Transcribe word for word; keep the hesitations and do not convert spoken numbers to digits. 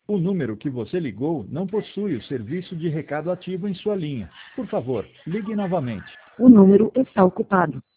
O número que você ligou não possui o serviço de recado ativo em sua linha. Por favor, ligue novamente. O número está ocupado.